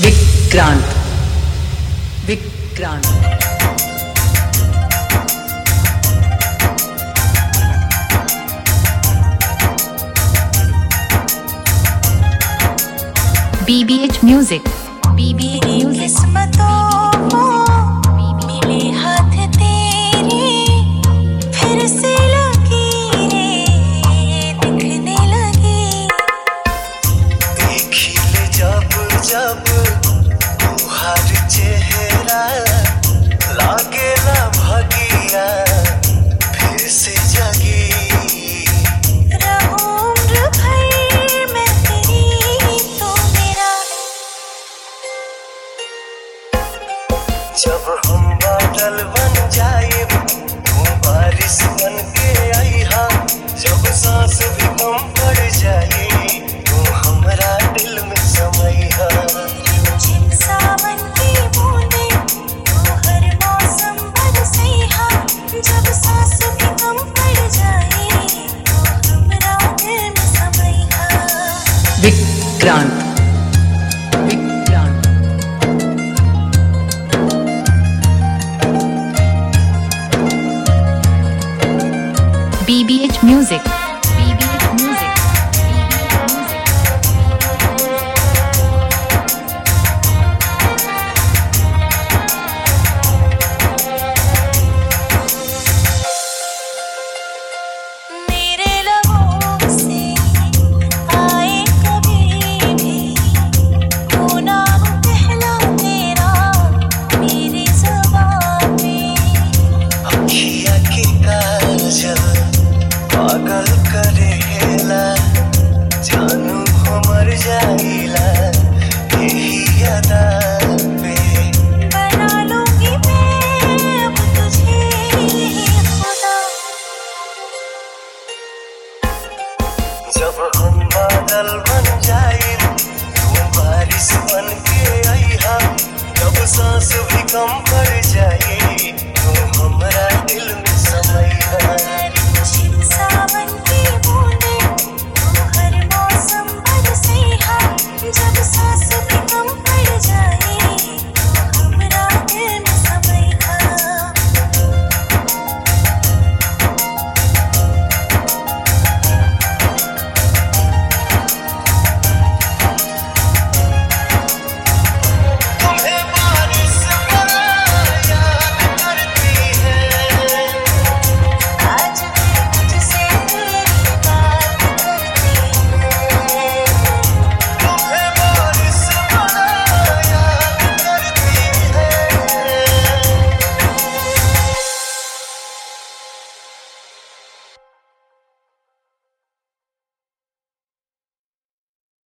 Vikrant Vikrant BBH Music BBH Music किस्मतों को मिले हाथ तेरे फिर से लकीरें दिखने लगी। खिले जब जब तुहार चेहरा लागेला भगिया फिर से जगी। रहूं उम्र भर मैं तेरी तो मेरा। जब हम बादल बन जाए तू बारिश बन के आईहा। जब सांस भी कम पड़ जाए तू हमरा दिल में समैहा। रिमझिम सावन की बूंदें तू हर मौसम बरसैहा। जब सांस भी कम पड़ जाए तो हमरा दिल में समैहा। Vikrant Vikrant BBH Music BBH Music मेरे लबों से आए कभी भी वो नाम पहला तेरा मेरी ज़ुबान में। अखिया के काजल पागल करेला जानू हमर जाइला यही अदा पे। बना लूंगी मैं अब तुझे खुदा। जब हम बादल बन जाए तू बारिश बन के आईहा। जब सांस भी कम पड़